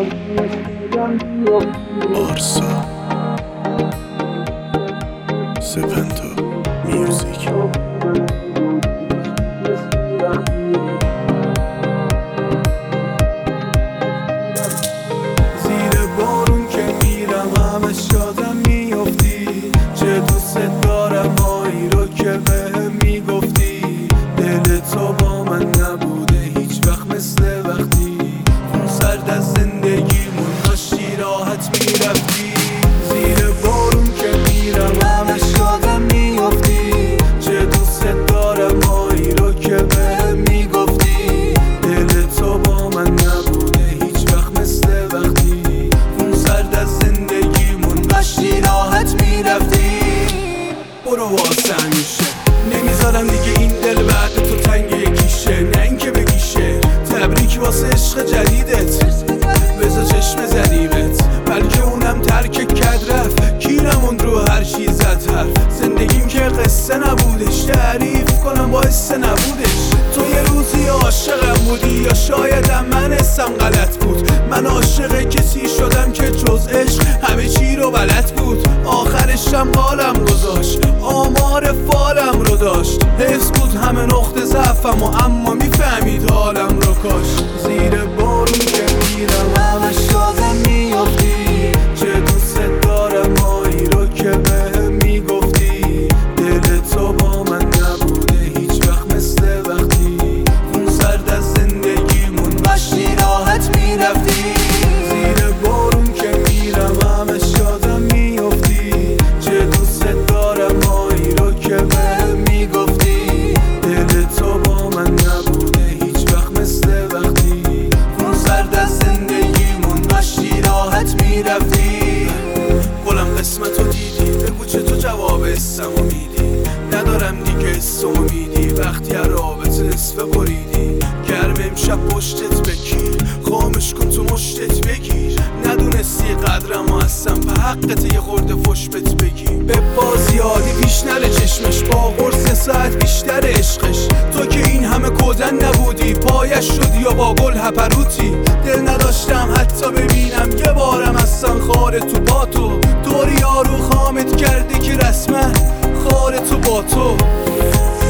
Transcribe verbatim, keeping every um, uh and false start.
آرسا سپنتا میوزیک. زیر بارون که میرم همش یادم میافتی، چه دوست دارم هایی رو که بهم میگفتی. دل تو با من نبوده هیچ وقت مثل وقتی اون سرد از زندگیمون داشتی راحت میرفتی. زیر بارون که میرم همش یادم میافتی، چه دوست دارم هایی رو که بهم میگفتی. دل تو با من نبوده هیچ وقت مثل وقتی اون سرد از زندگیمون داشتی راحت میرفتی. برو واسه همیشه نمیذارم دیگه این دل بعد تو تنگ یکیشه، نه اینکه بگیشه تبریک واسه عشق جدیدت. بذار چشم زدیمت بلکه اونم ترک کد رفت، کیرمون رو هر چی زد حرف. زندگیم که قصه نبودش تعریف کنم باعث نبودش. تو یه روزی عاشقم بودی یا شایدم من اسم غلط بود. من عاشق کسی شدم که جز عشق همه چی رو بلد بود. آخرشم حالم گذاشت آمار فالم رو داشت، حفظ بود همه نقطه ضعفم و اما میفهمید حالم رو کاش. زیر بارون که میرم همش یادم میافتی، چه دوست دارم هایی رو که بهم میگفتی. دل تو با من نبوده هیچ وقت مثل وقتی اون سرد از زندگیمون داشتی راحت میرفتی. زیر بارون که میرم همش یادم میافتی، چه دوست دارم هایی رو که بهم میگفتی. دل تو با من نبوده هیچ وقت مثل وقتی اون سرد از زندگیمون داشتی راحت میرفتی. گلم قسمتو دیدی بگو چه تو جواب اسمو میدی. ندارم دیگه اسم امیدی وقتی هر رابطه نصف بریدی. گرم امشب پشتت بگیر خامش کن تو مشتت بگیر. ندونستی قدرم و هستم به حقت یه خورده فش بت بگیر. به بازی عادی پیش نره چشمش با قرص ساعت بیشتر عشقش. تو که این همه کودن نبودی پایش شدی یا با گل هپروتی. دل نداشتم حتی ببینم یه بارم اصلا خاره تو با تو. طوری یارو خامت کرده که رسما خاره تو با تو.